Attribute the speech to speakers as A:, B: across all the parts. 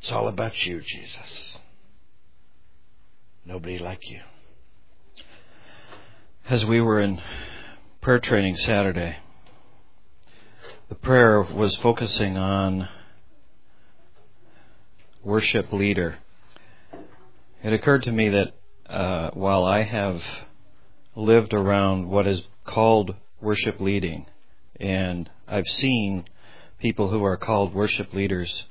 A: It's all about you, Jesus. Nobody like you. As we were in prayer training Saturday, the prayer was focusing on worship leader. It occurred to me that while I have lived around what is called worship leading, and I've seen people who are called worship leaders,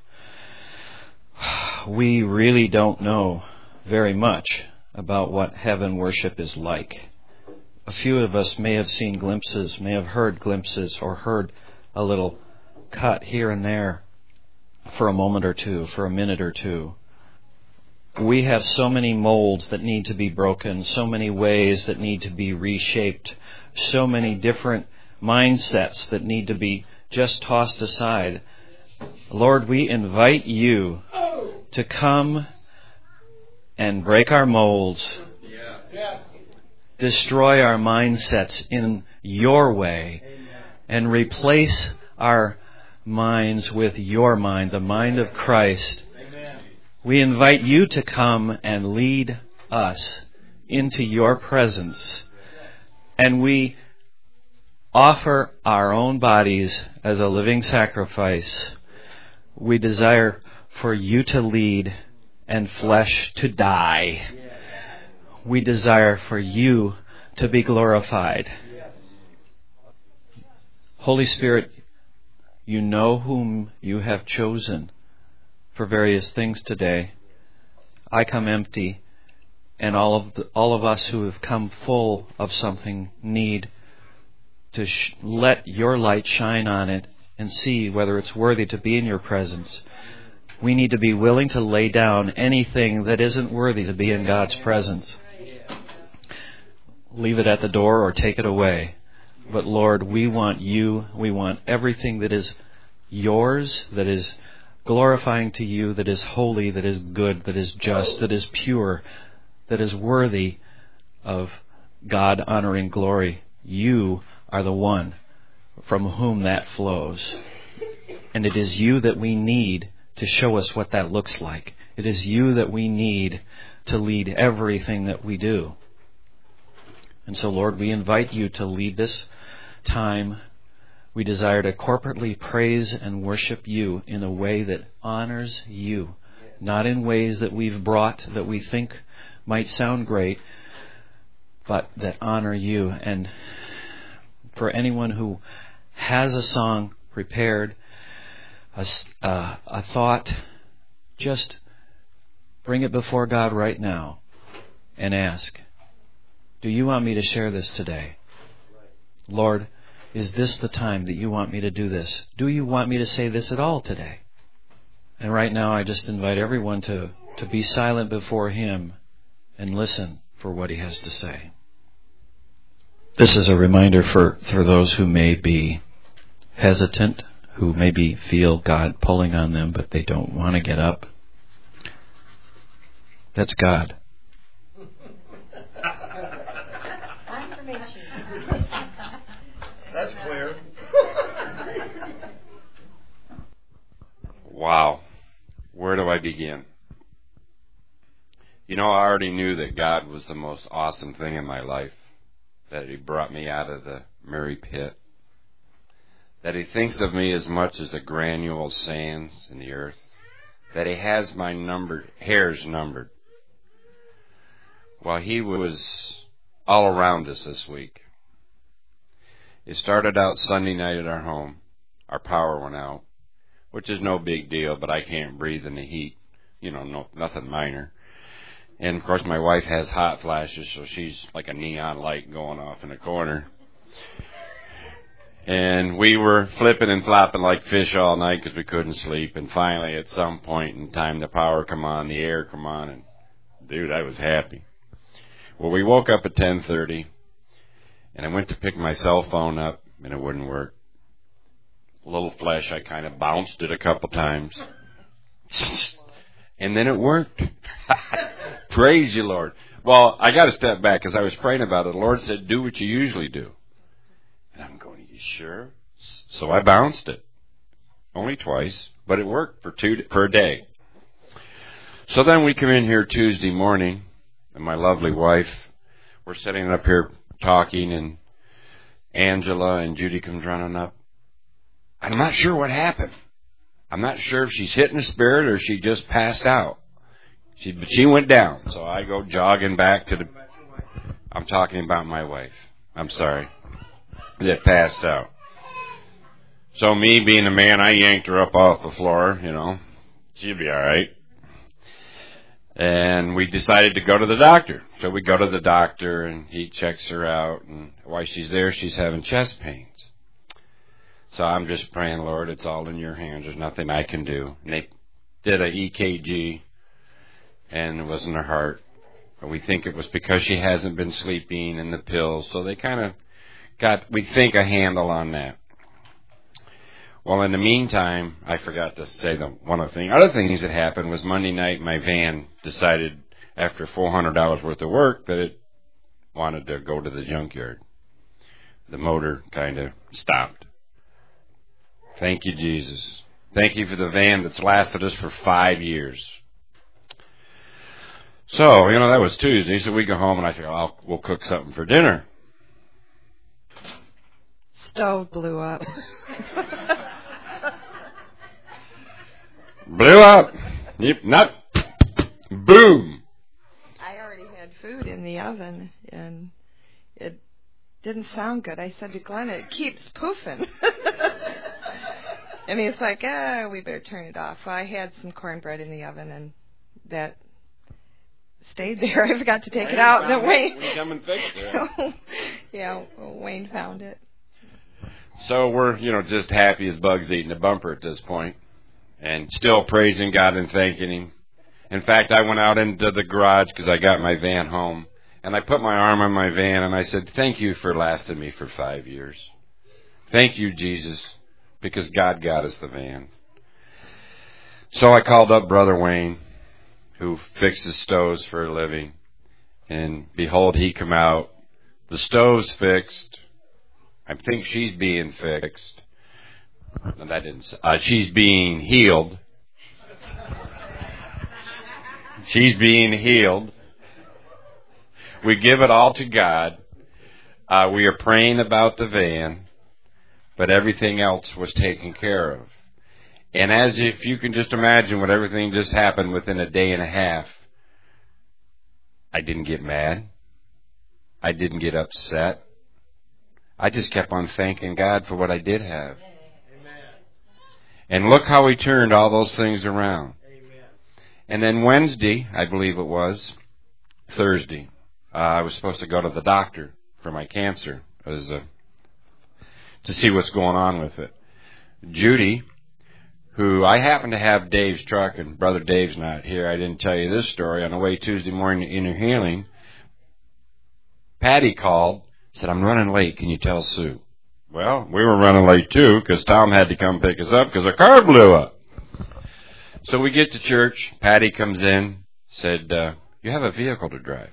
A: we really don't know very much about what heaven worship is like. A few of us may have seen glimpses, may have heard glimpses, or heard a little cut here and there for a moment or two, for a minute or two. We have so many molds that need to be broken, so many ways that need to be reshaped, so many different mindsets that need to be just tossed aside. Lord, we invite you to come and break our molds, destroy our mindsets in your way, and replace our minds with your mind, the mind of Christ. We invite you to come and lead us into your presence, and we offer our own bodies as a living sacrifice. We desire for you to lead and flesh to die. We desire for you to be glorified. Holy Spirit, you know whom you have chosen for various things today. I come empty, and all of us who have come full of something need to let your light shine on it and see whether it's worthy to be in your presence. We need to be willing to lay down anything that isn't worthy to be in God's presence. Leave it at the door or take it away. But Lord, we want you. We want everything that is yours, that is glorifying to you, that is holy, that is good, that is just, that is pure, that is worthy of God-honoring glory. You are the one from whom that flows. And it is you that we need to show us what that looks like. It is you that we need to lead everything that we do. And so, Lord, we invite you to lead this time. We desire to corporately praise and worship you in a way that honors you, not in ways that we've brought that we think might sound great, but that honor you. And for anyone who has a song prepared, a thought, just bring it before God right now and ask, do you want me to share this today? Lord, is this the time that you want me to do this? Do you want me to say this at all today? And right now I just invite everyone to be silent before Him and listen for what He has to say. This is a reminder for those who may be hesitant, who maybe feel God pulling on them, but they don't want to get up. That's God.
B: That's clear.
C: Wow. Where do I begin? You know, I already knew that God was the most awesome thing in my life, that He brought me out of the Murray pit, that He thinks of me as much as the granule sands in the earth, that He has my hairs numbered. Well, He was all around us this week. It started out Sunday night at our home. Our power went out, which is no big deal, but I can't breathe in the heat. You know, nothing minor. And, of course, my wife has hot flashes, so she's like a neon light going off in the corner. And we were flipping and flopping like fish all night because we couldn't sleep. And finally, at some point in time, the power come on, the air come on, and, dude, I was happy. Well, we woke up at 10:30. And I went to pick my cell phone up, and it wouldn't work. A little flesh, I kind of bounced it a couple times. And then it worked. Praise you, Lord. Well, I got to step back because I was praying about it. The Lord said, do what you usually do. And I'm going, are you sure? So I bounced it. Only twice, but it worked for a day. So then we come in here Tuesday morning, and my lovely wife, we're sitting up here talking, and Angela and Judy comes running up. I'm not sure what happened. I'm not sure if she's hitting the spirit or she just passed out. But she went down. So I go jogging back to I'm talking about my wife. I'm sorry. That passed out. So me being a man, I yanked her up off the floor, She'll be all right. And we decided to go to the doctor. So we go to the doctor, and he checks her out. And while she's there, she's having chest pains. So I'm just praying, Lord, it's all in your hands. There's nothing I can do. And they did an EKG, and it wasn't her heart. But we think it was because she hasn't been sleeping and the pills. So they kind of got, we think, a handle on that. Well, in the meantime, I forgot to say other things that happened was Monday night my van decided after $400 worth of work that it wanted to go to the junkyard. The motor kind of stopped. Thank you, Jesus. Thank you for the van that's lasted us for 5 years. So, that was Tuesday, so we go home and I figure, we'll cook something for dinner.
B: Stove blew up.
C: Blew up. Yep, not boom.
B: I already had food in the oven, and it didn't sound good. I said to Glenn, it keeps poofing. And he's like, we better turn it off. Well, I had some cornbread in the oven, and that stayed there. I forgot to take it out. And Wayne,
C: we come and fixed it.
B: Yeah, Wayne found it.
C: So we're, just happy as bugs eating a bumper at this point, and still praising God and thanking Him. In fact, I went out into the garage because I got my van home, and I put my arm on my van, and I said, thank you for lasting me for 5 years. Thank you, Jesus, because God got us the van. So I called up Brother Wayne, who fixes stoves for a living, and behold, he come out. The stove's fixed. I think she's being fixed. No, that didn't. She's being healed. She's being healed. We give it all to God. We are praying about the van, but everything else was taken care of. And as if you can just imagine what everything just happened within a day and a half, I didn't get mad. I didn't get upset. I just kept on thanking God for what I did have. Amen. And look how He turned all those things around. Amen. And then Wednesday, I believe it was, Thursday, I was supposed to go to the doctor for my cancer to see what's going on with it. Judy, who I happen to have Dave's truck, and Brother Dave's not here. I didn't tell you this story. On the way Tuesday morning to Inner Healing, Patty called, said, I'm running late. Can you tell Sue? Well, we were running late too because Tom had to come pick us up because our car blew up. So we get to church. Patty comes in, said, you have a vehicle to drive.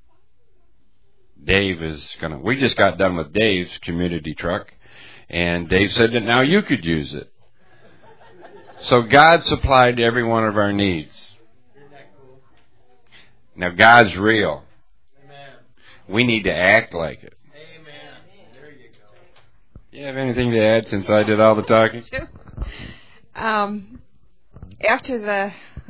C: Dave is we just got done with Dave's community truck, and Dave said that now you could use it. So God supplied every one of our needs. Now God's real. We need to act like it. You have anything to add since I did all the talking?
B: After the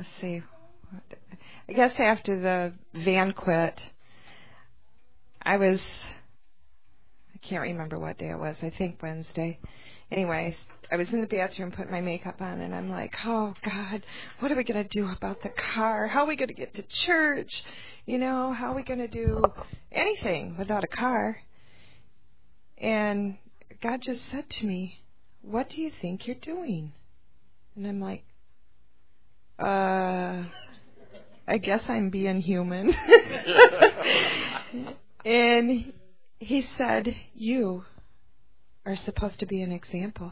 B: van quit, I can't remember what day it was. I think Wednesday. Anyways, I was in the bathroom putting my makeup on, and I'm like, oh, God, what are we going to do about the car? How are we going to get to church? How are we going to do anything without a car? And God just said to me, what do you think you're doing? And I'm like, I guess I'm being human. And He said, you are supposed to be an example.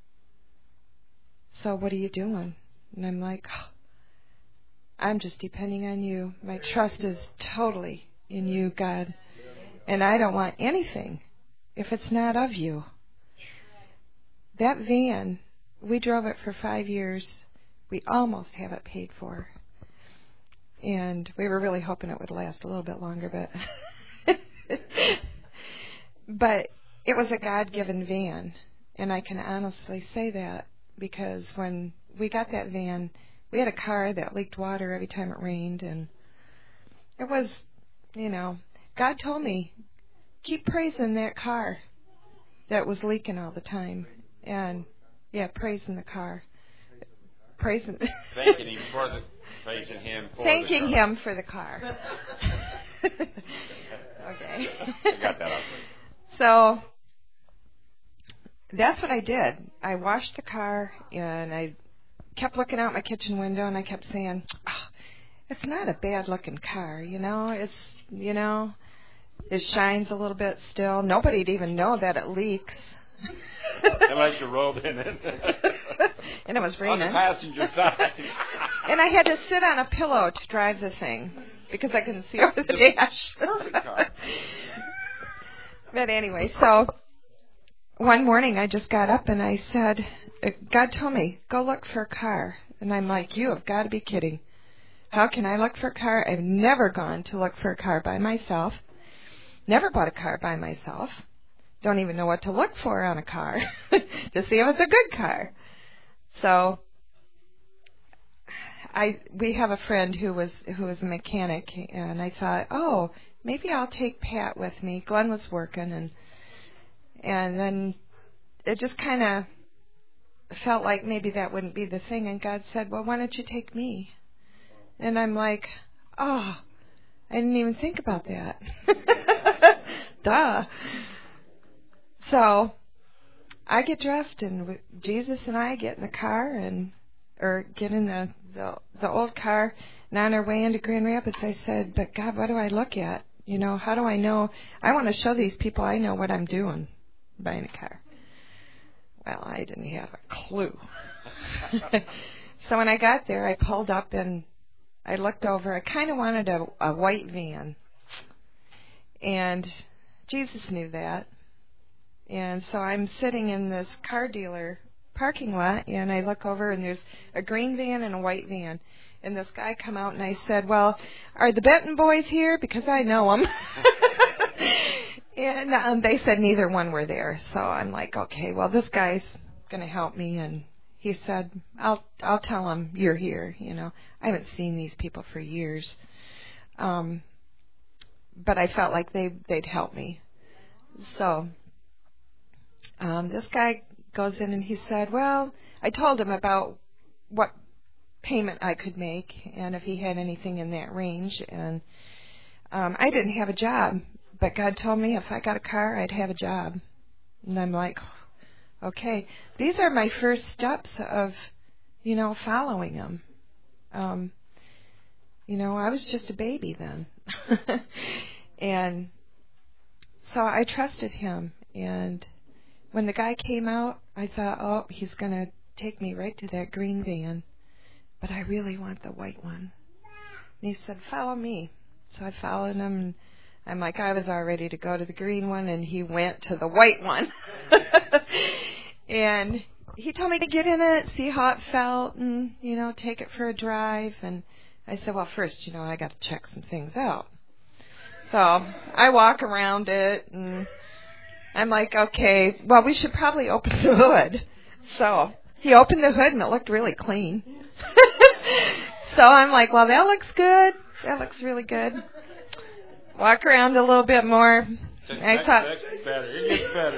B: So what are you doing? And I'm like, I'm just depending on you. My trust is totally in you, God. And I don't want anything if it's not of you. That van, we drove it for 5 years. We almost have it paid for. And we were really hoping it would last a little bit longer, but it was a God-given van, and I can honestly say that because when we got that van, we had a car that leaked water every time it rained, and it was, God told me, keep praising that car that was leaking all the time, and praising the car, thanking him for the car. Okay.
C: I got that out.
B: So that's what I did. I washed the car, and I kept looking out my kitchen window, and I kept saying, it's not a bad-looking car, It's, it shines a little bit still. Nobody'd even know that it leaks.
C: Unless you rolled in it.
B: And it was raining.
C: On the passenger side.
B: And I had to sit on a pillow to drive the thing because I couldn't see over the dash.
C: Perfect car.
B: But anyway, so one morning I just got up and I said, God told me, go look for a car. And I'm like, you have got to be kidding. How can I look for a car? I've never gone to look for a car by myself. Never bought a car by myself. Don't even know what to look for on a car to see if it's a good car. So we have a friend who was a mechanic, and I thought, maybe I'll take Pat with me. Glenn was working, and then it just kind of felt like maybe that wouldn't be the thing. And God said, well, why don't you take me? And I'm like, I didn't even think about that. Duh. So I get dressed, and Jesus and I get in the car, or get in the old car, and on our way into Grand Rapids, I said, but God, what do I look at? How do I know? I want to show these people I know what I'm doing buying a car. Well, I didn't have a clue. So when I got there, I pulled up, and I looked over. I kind of wanted a white van, and Jesus knew that. And so I'm sitting in this car dealer parking lot, and I look over, and there's a green van and a white van. And this guy come out, and I said, well, are the Benton boys here? Because I know them. And they said neither one were there. So I'm like, okay, well, this guy's going to help me. And he said, I'll tell him you're here. I haven't seen these people for years. But I felt like they'd help me. So this guy goes in, and he said, well, I told him about what payment I could make and if he had anything in that range. And I didn't have a job, but God told me if I got a car, I'd have a job. And I'm like, okay, these are my first steps of, following him. I was just a baby then. And so I trusted him. And when the guy came out, I thought, he's going to take me right to that green van. But I really want the white one. And he said, follow me. So I followed him, and I'm like, I was all ready to go to the green one, and he went to the white one. And he told me to get in it, see how it felt, and, take it for a drive. And I said, well, first, I got to check some things out. So I walk around it, and I'm like, okay, well, we should probably open the hood. So he opened the hood, and it looked really clean. So I'm like, well, that looks good. That looks really good. Walk around a little bit more. I thought,
C: it gets better.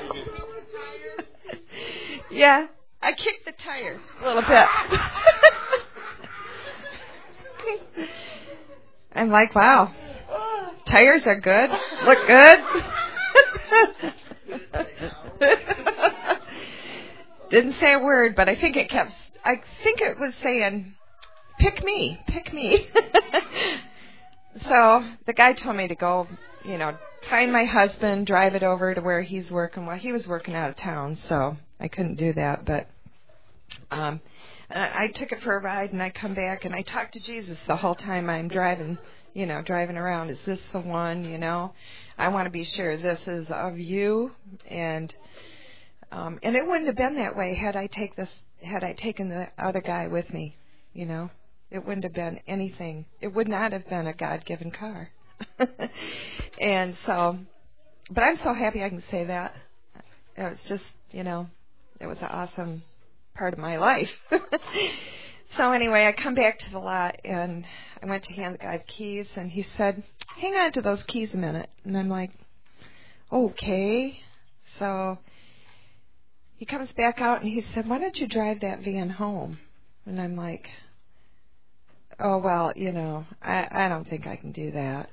B: Yeah, I kicked the tire a little bit. I'm like, wow, tires are good. Look good. Didn't say a word, but I think it was saying, pick me. So the guy told me to go, find my husband, drive it over to where he's working. Well, he was working out of town, so I couldn't do that. But I took it for a ride, and I come back, and I talked to Jesus the whole time I'm driving around. Is this the one, I want to be sure this is of you. And it wouldn't have been that way had I taken the other guy with me, It it wouldn't have been anything. It would not have been a God-given car. And so, but I'm so happy I can say that. It was just, it was an awesome part of my life. So anyway, I come back to the lot, and I went to hand the guy the keys, and he said, hang on to those keys a minute. And I'm like, okay. So he comes back out, and he said, why don't you drive that van home? And I'm like, oh, well, I don't think I can do that,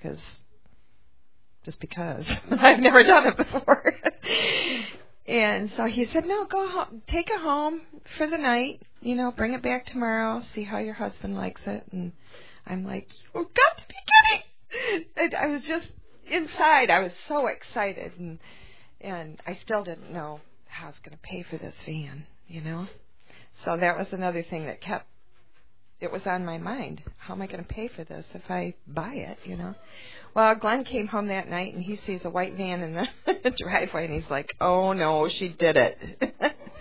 B: just because I've never done it before. And so he said, no, go home, take it home for the night, bring it back tomorrow, see how your husband likes it. And I'm like, you've got to be kidding. And I was just inside. I was so excited, and I still didn't know how I was going to pay for this van, So that was another thing that it was on my mind. How am I going to pay for this if I buy it, Well, Glenn came home that night, and he sees a white van in the driveway, and he's like, oh, no, she did it.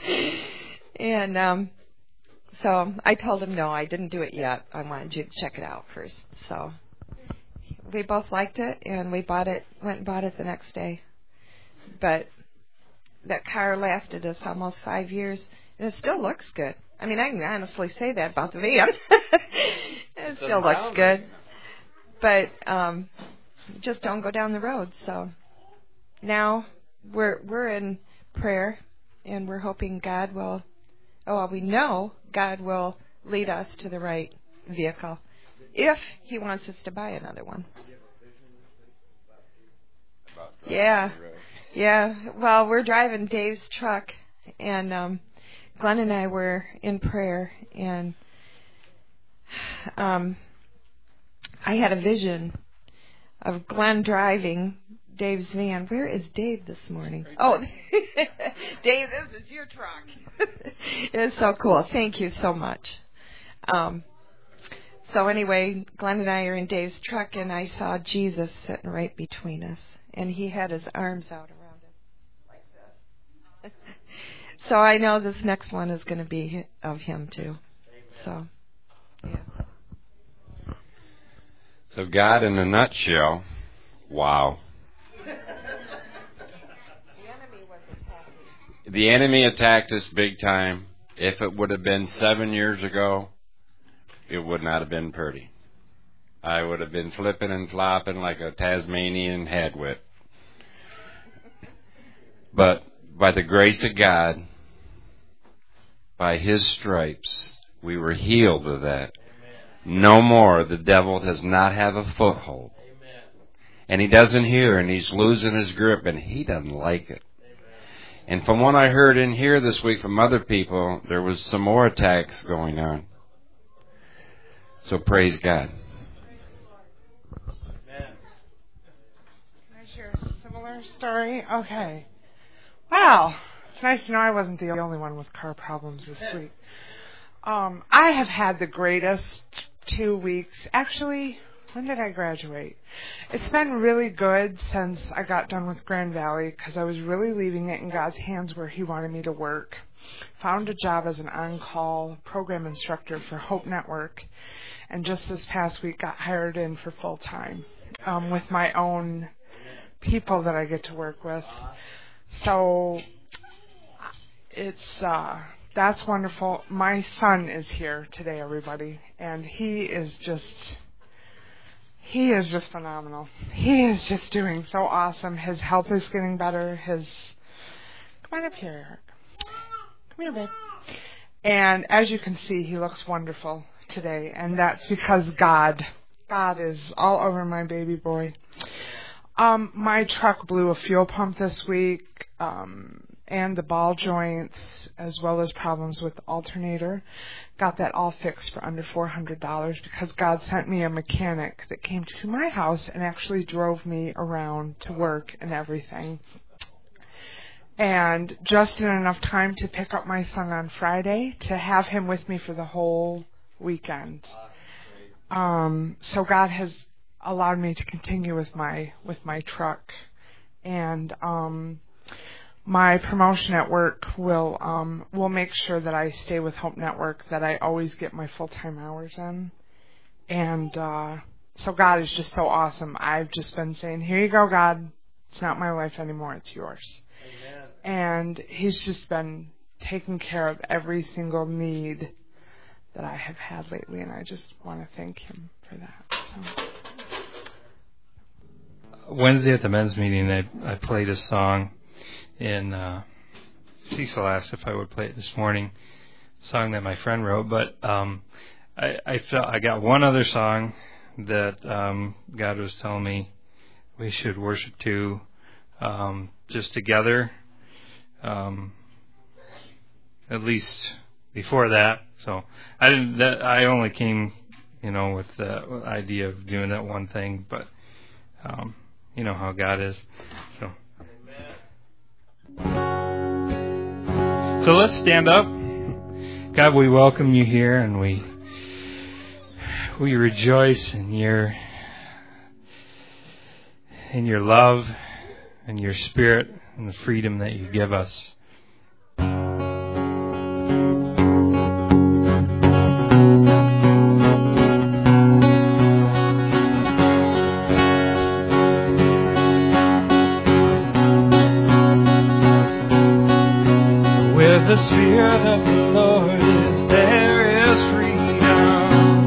B: And so I told him, no, I didn't do it yet. I wanted you to check it out first. So we both liked it, and we went and bought it the next day. But that car lasted us almost 5 years, and it still looks good. I mean, I can honestly say that about the van. It still looks good. But just don't go down the road. So now we're in prayer, and we're hoping we know God will lead us to the right vehicle if He wants us to buy another one. Yeah. Well, we're driving Dave's truck, and Glenn and I were in prayer, and I had a vision of Glenn driving Dave's van. Where is Dave this morning? Oh, Dave, this is your truck. It's so cool. Thank you so much. So anyway, Glenn and I are in Dave's truck, and I saw Jesus sitting right between us, and he had his arms out around us like this. So I know this next one is going to be of him too. So, yeah.
C: So God, in a nutshell, wow. The enemy attacked us big time. If it would have been 7 years ago, it would not have been pretty. I would have been flipping and flopping like a Tasmanian headwit. But by the grace of God, by His stripes, we were healed of that. No more. The devil does not have a foothold. And he doesn't hear, and he's losing his grip, and he doesn't like it. And from what I heard in here this week from other people, there was some more attacks going on. So praise God.
D: Can I share a similar story? Okay. Wow. It's nice to know I wasn't the only one with car problems this week. I have had the greatest 2 weeks. Actually, when did I graduate? It's been really good since I got done with Grand Valley because I was really leaving it in God's hands where He wanted me to work. Found a job as an on-call program instructor for Hope Network, and just this past week got hired in for full-time with my own people that I get to work with. So it's that's wonderful. My son is here today, everybody, and he is just phenomenal. He is just doing so awesome. His health is getting better. Come on up here, Eric. Come here, babe. And as you can see, he looks wonderful today, and that's because God is all over my baby boy. My truck blew a fuel pump this week, and the ball joints, as well as problems with the alternator. Got that all fixed for under $400 because God sent me a mechanic that came to my house and actually drove me around to work and everything. And just in enough time to pick up my son on Friday to have him with me for the whole weekend. So God has allowed me to continue with my truck. And my promotion at work will make sure that I stay with Hope Network, that I always get my full-time hours in. And so God is just so awesome. I've just been saying, here you go, God. It's not my life anymore. It's yours. Amen. And He's just been taking care of every single need that I have had lately, and I just want to thank Him for that. So.
E: Wednesday at the men's meeting, I played a song in Cecil asked if I would play it this morning, a song that my friend wrote, but I felt I got one other song that God was telling me we should worship to just together, at least before that. So I only came, with the idea of doing that one thing, but you know how God is. So. So let's stand up. God, we welcome you here, and we rejoice in your love and your spirit and the freedom that you give us. The Spirit of the Lord is there is freedom.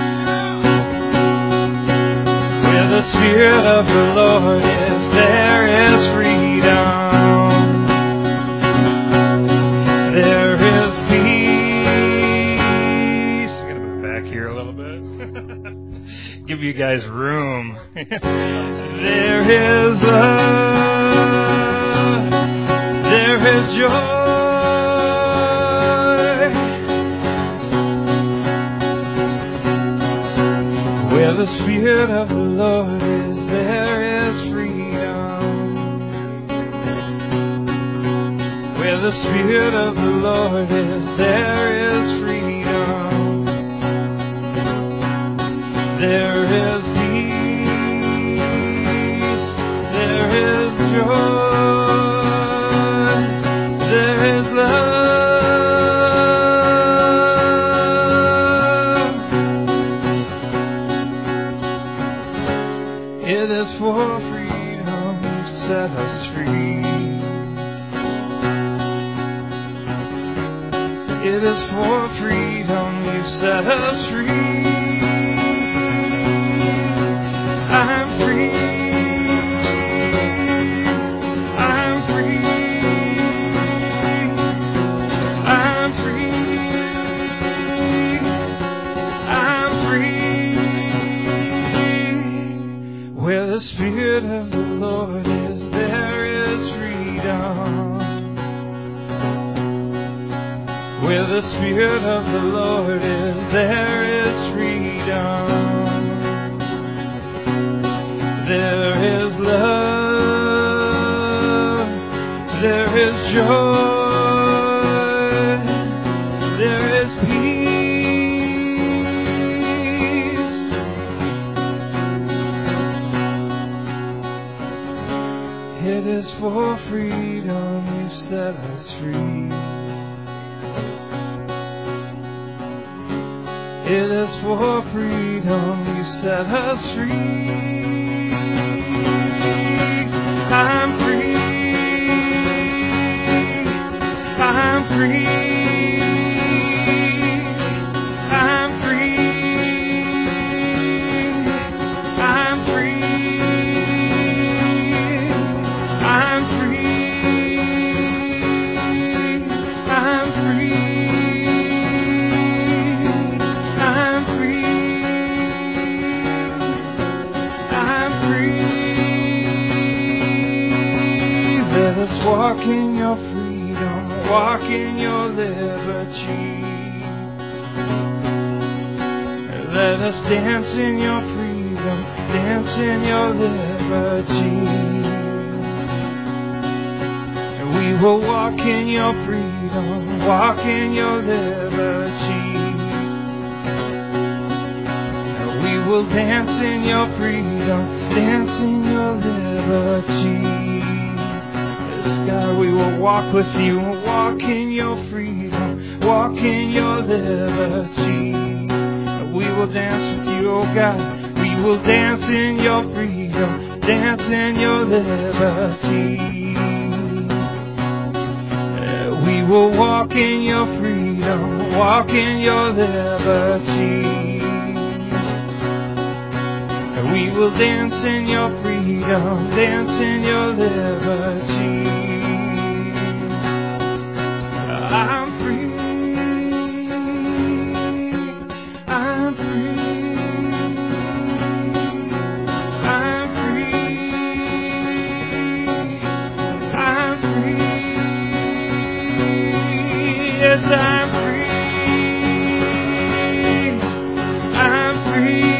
E: Where the Spirit of the Lord is there is freedom. There is peace. I'm going to move back here a little bit. Give you guys room. There is love. There is joy. Where the Spirit of the Lord is, there is freedom. Where the Spirit of the Lord is, there is freedom. There is peace. There is joy. There is love. It is for freedom you set us free. It is for freedom you set us free. I'm free. I'm free. I'm free. I'm free. Where the Spirit of the Lord is, there is freedom. Where the Spirit of the Lord is, there is freedom. There is love. There is joy. There is peace. It is for freedom you set us free. It is for freedom you set us free. I'm free. I'm free. I'm free. I'm free. I'm free. I'm free. Let us walk in your freedom, walk in your liberty. Let us dance in your freedom, dance in your liberty. And we will walk in your freedom, walk in your liberty. And we will dance in your freedom, dance in your liberty. God, we will walk with you, walk in your freedom, walk in your liberty. We will dance with you, oh God. We will dance in your freedom, dance in your liberty. We will walk in your freedom, walk in your liberty. We will dance in your freedom, dance in your liberty. I'm free, I'm free, I'm free, I'm free. Yes, I'm free, I'm free.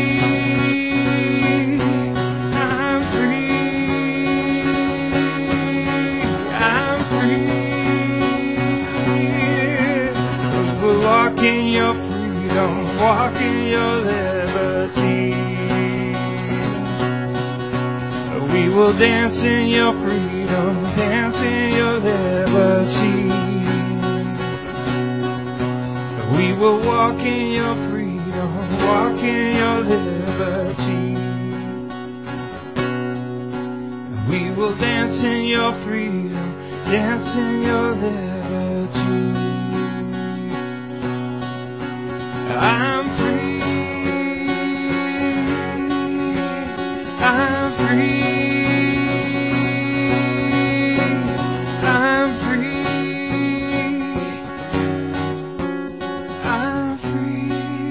E: Walk in your freedom, walk in your liberty. We will dance in your freedom, dance in your liberty. We will walk in your freedom, walk in your liberty. We will dance in your freedom, dance in your liberty. I'm free, I'm free, I'm free, I'm free.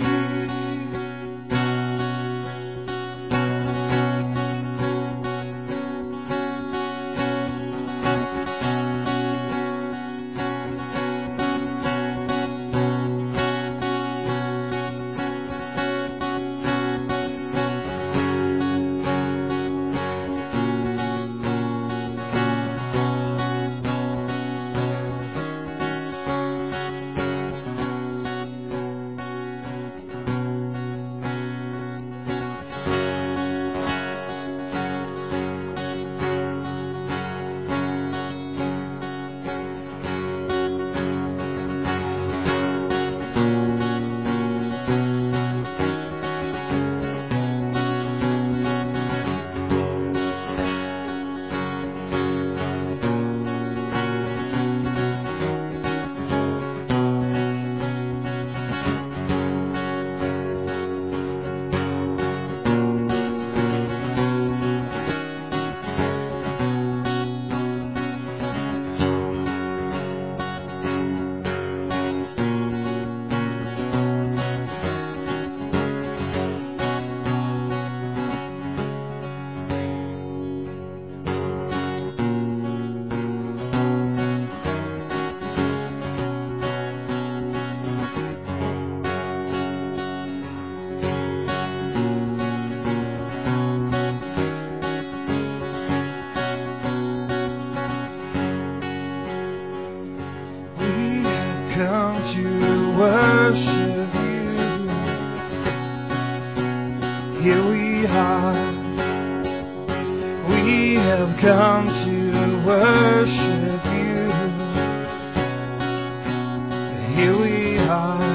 E: Come to worship you. Here we are. We have come to worship you. Here we are.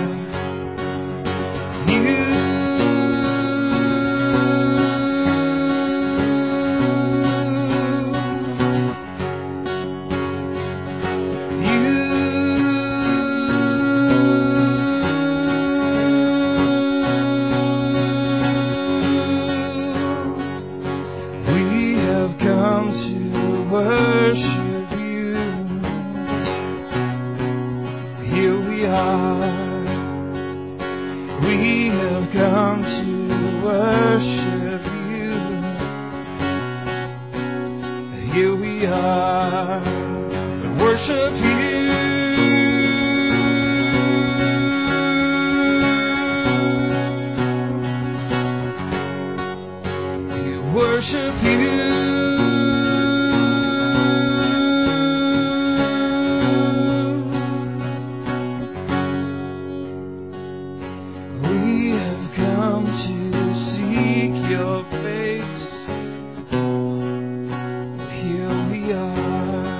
E: Here we are.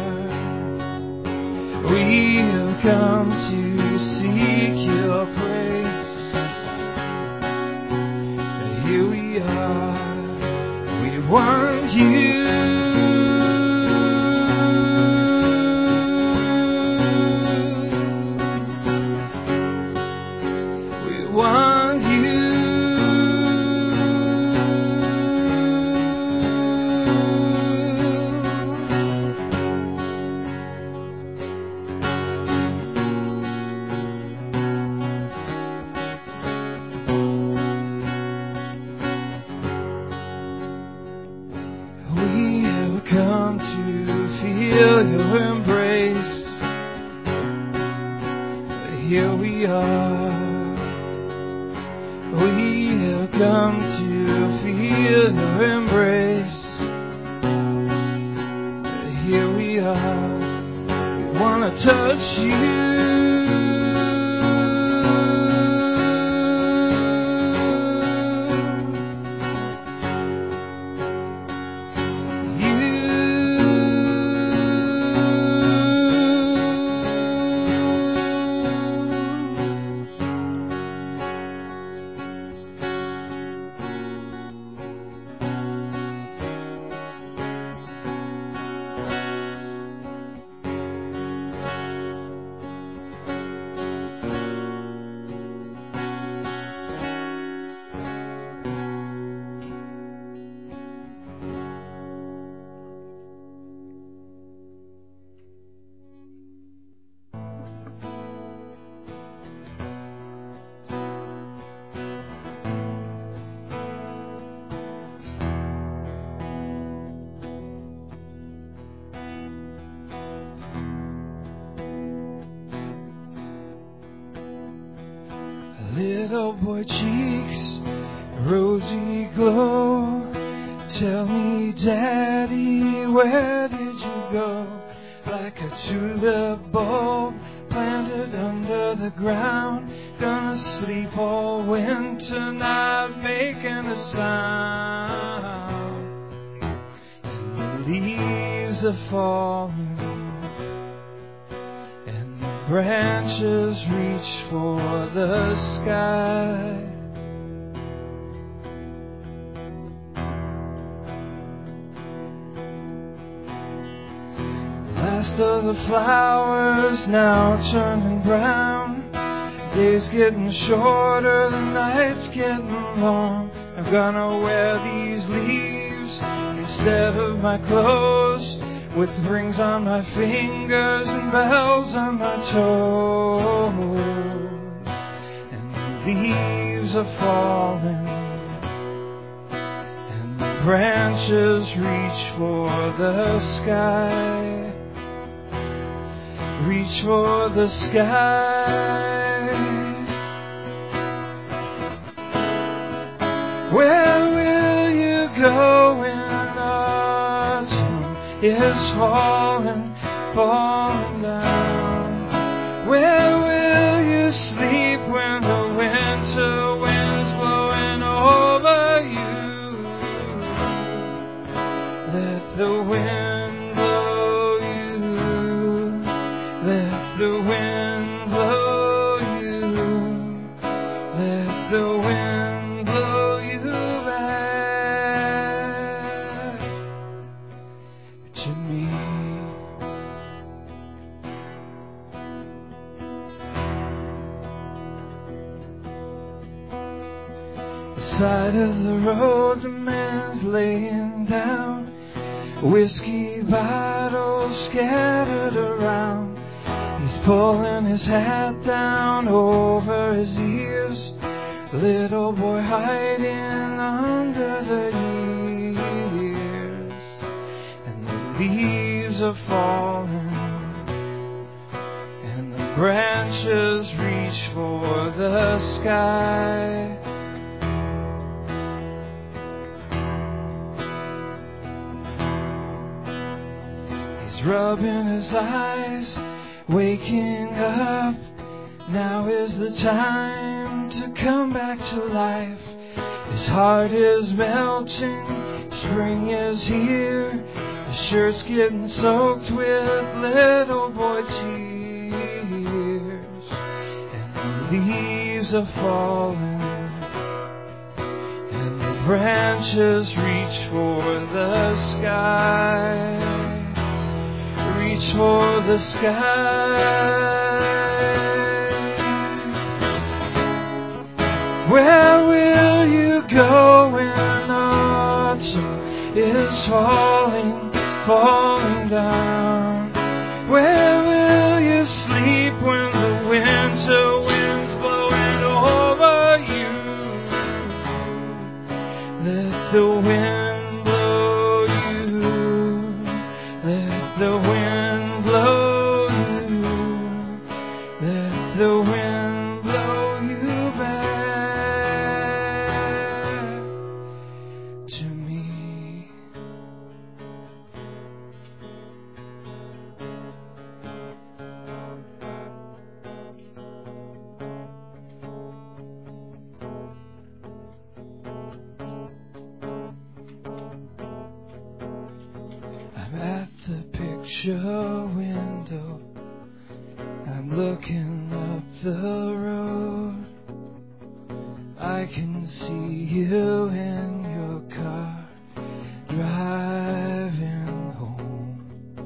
E: want you. We want you. We have come to feel your embrace. Here we are. We have come to feel your embrace. Here we are. We want to touch you. Little boy cheeks, rosy glow. Tell me, Daddy, where did you go? Like a tulip bulb planted under the ground. Gonna sleep all winter, not making a sound. And the leaves are falling, branches reach for the sky. Last of the flowers now turning brown. Days getting shorter, the nights getting long. I'm gonna wear these leaves instead of my clothes, with rings on my fingers and bells on my toes. And the leaves are falling, and the branches reach for the sky. Reach for the sky. Where will you go in autumn? It's falling, falling down. Where will you sleep when the winter wind's blowing over you? Let the wind blow you. Let the wind blow you. Let the wind blow you back to me. The side of the road, the man's laying down. Whiskey bottles scattered around. He's pulling his hat down over his ears. Little boy hiding under the years. And the leaves are falling, and the branches reach for the sky. He's rubbing his eyes, waking up. Now is the time to come back to life. His heart is melting, spring is here. His shirt's getting soaked with little boy tears. And the leaves are falling, and the branches reach for the sky, reach for the sky. Where will you go when autumn is falling, falling down? Where will you sleep when the winter wind's blowing over you? Let the wind blow you, let the wind blow you, let the wind blow you back to me. I'm at the picture window, I'm looking up the road. I can see you in your car, driving home.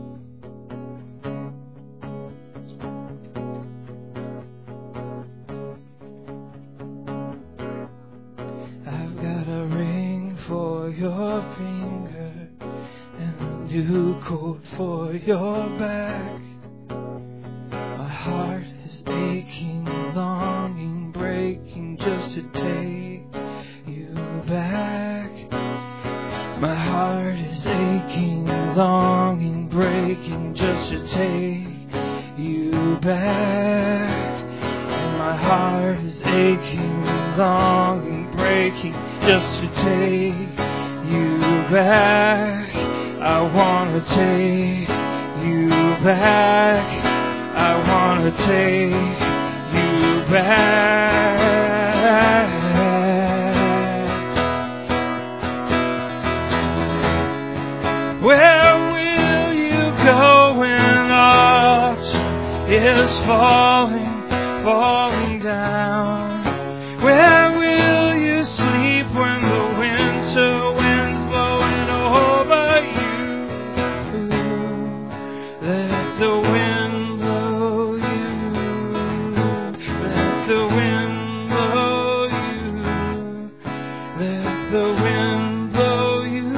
E: I've got a ring for your finger and a new coat for your back. My heart is aching, longing, breaking just to take you back. My heart is aching, longing, breaking just to take you back. And my heart is aching, longing, breaking just to take you back. I wanna take you back. I wanna take you back. Where will you go when autumn is falling, falling down? Where will you sleep when the winter wind's blowing over you? Let the wind blow you, let the wind blow you, let the wind blow you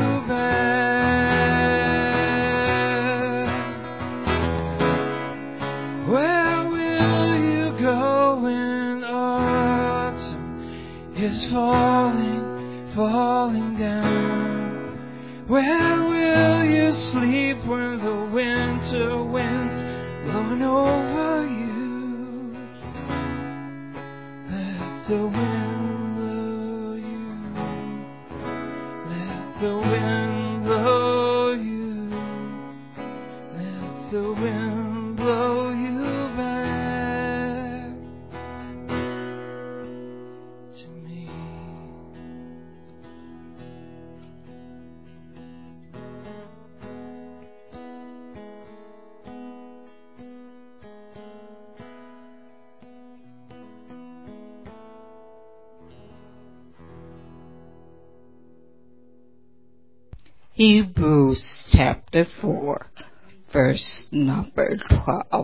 E: back. Where will you go when autumn is falling, falling down? Where will you sleep when the winter wind's blowing over you? Let the wind blow you, let the wind blow you, let the wind blow you back to me.
F: Hebrews chapter 4, verse number 12.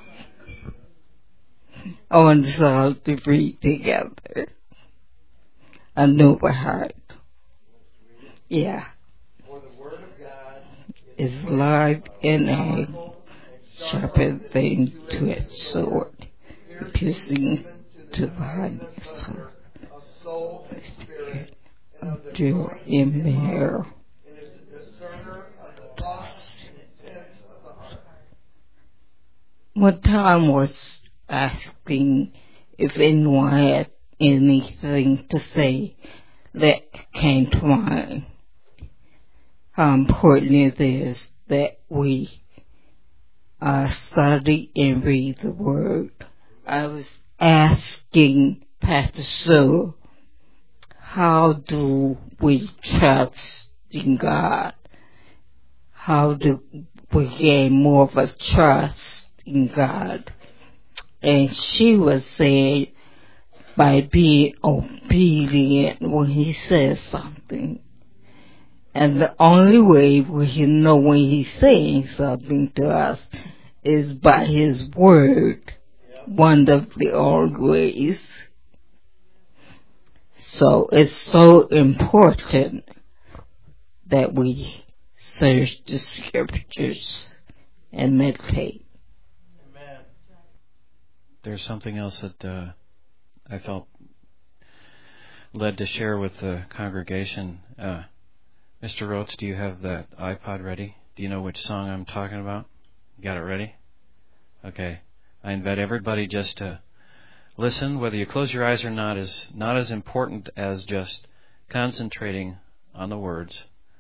F: I want us all to read together. A new heart. Yeah.
G: For the word of God
F: Is live and active, sharper than two-edged sword, piercing to the hardness
G: of soul and spirit, and of the
F: joy and marrow.
G: and is a discerner of the thoughts and intents of the heart.
F: One time was asking if anyone had anything to say that came to mind. How important it is that we study and read the Word. I was asking Pastor Sue, how do we trust in God? How do we gain more of a trust in God? And she was saying by being obedient when he says something. And the only way we can know when he's saying something to us is by his word, wonderfully always. So it's so important that we search the scriptures and meditate.
G: Amen.
A: There's something else that I felt led to share with the congregation. Mr. Rhodes, do you have that iPod ready? Do you know which song I'm talking about? You got it ready? Okay. I invite everybody just to listen. Whether you close your eyes or not is not as important as just concentrating on the words.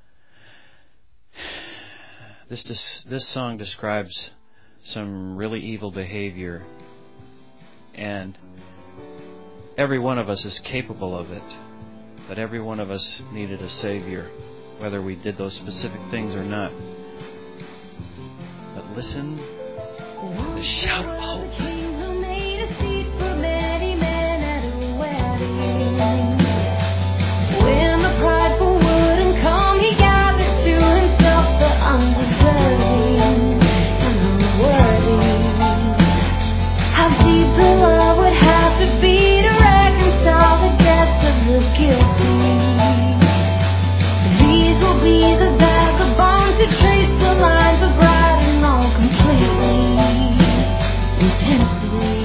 A: This song describes some really evil behavior, and every one of us is capable of it, but every one of us needed a Savior, whether we did those specific things or not. But listen, the shout of hope.
H: When the prideful wouldn't come, he gathered to himself the undeserving and unworthy. How deep the love would have to be to reconcile the depths of the guilty. These will be the vagabonds who trace the lines of right and wrong completely, intensely.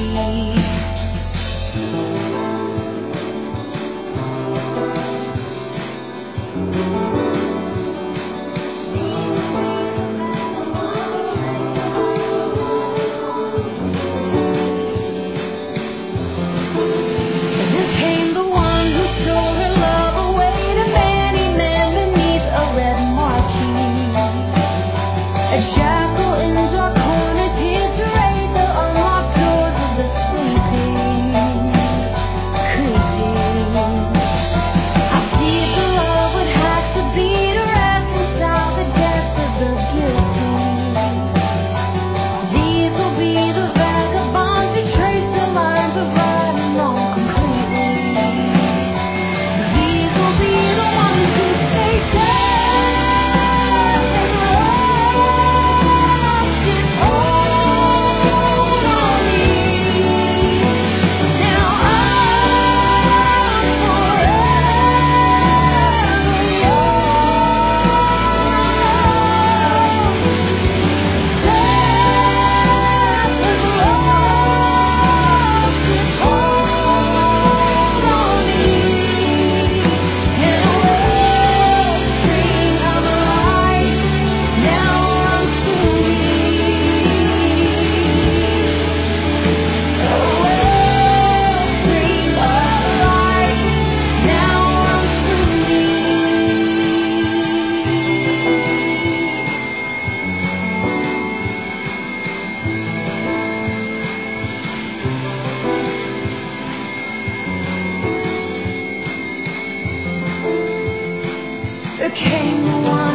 H: There came one